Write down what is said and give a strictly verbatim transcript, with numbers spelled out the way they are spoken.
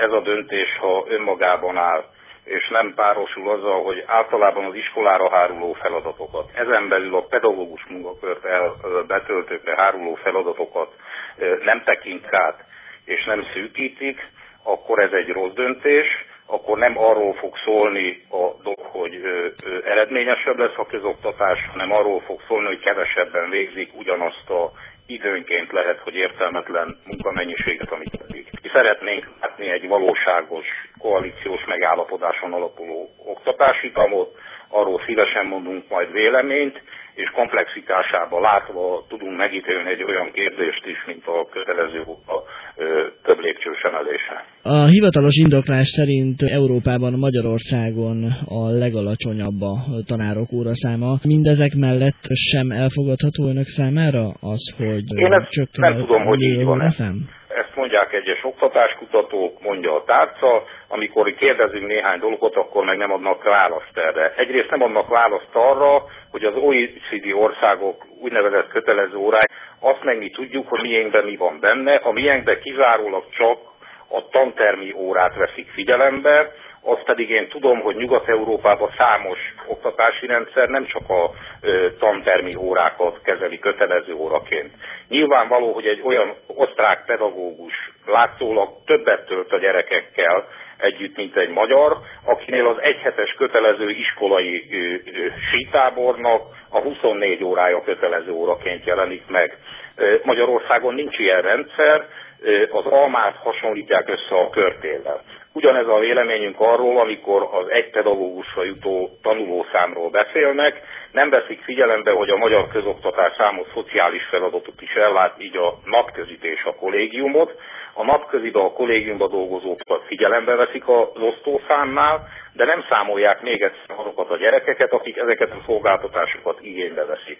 ez a döntés, ha önmagában áll, és nem párosul azzal, hogy általában az iskolára háruló feladatokat, ezen belül a pedagógus munkakört betöltőkre háruló feladatokat nem tekint át, és nem szűkítik, akkor ez egy rossz döntés, akkor nem arról fog szólni a dolog, hogy eredményesebb lesz a közoktatás, hanem arról fog szólni, hogy kevesebben végzik ugyanazt a időnként lehet, hogy értelmetlen munkamennyiséget, amit pedig. Szeretnénk látni egy valóságos koalíciós megállapodáson alapuló oktatási kamot, arról szívesen mondunk majd véleményt, és komplexitásába látva tudunk megítélni egy olyan kérdést is, mint a kötelező a több lépcsős emelése. A hivatalos indoklás szerint Európában, Magyarországon a legalacsonyabb a tanárok óraszáma. Mindezek mellett sem elfogadható önök számára az, hogy Én ezt csökken nem tudom, hogy így van ez. Ezt mondják egyes oktatáskutatók, mondja a tárca, amikor kérdezünk néhány dolgot, akkor meg nem adnak választ erre. Egyrészt nem adnak választ arra, hogy az o e cé dé országok úgynevezett kötelező órák, azt meg mi tudjuk, hogy miénkben mi van benne, a miénkben kizárólag csak a tantermi órát veszik figyelembe, azt pedig én tudom, hogy Nyugat-Európában számos oktatási rendszer nem csak a ö, tantermi órákat kezeli kötelező óraként. Nyilvánvaló, hogy egy olyan osztrák pedagógus látszólag többet tölt a gyerekekkel együtt, mint egy magyar, akinél az egyhetes kötelező iskolai ö, ö, sítábornak a huszonnégy órája kötelező óraként jelenik meg. Ö, Magyarországon nincs ilyen rendszer, ö, az almát hasonlítják össze a körtéllel. Ugyanez a véleményünk arról, amikor az egy pedagógusra jutó tanulószámról beszélnek, nem veszik figyelembe, hogy a magyar közoktatás számos szociális feladatot is ellát, így a napközit és a kollégiumot. A napközibe a kollégiumban dolgozókat figyelembe veszik az osztószámnál, de nem számolják még egyszer azokat a gyerekeket, akik ezeket a szolgáltatásokat igénybe veszik.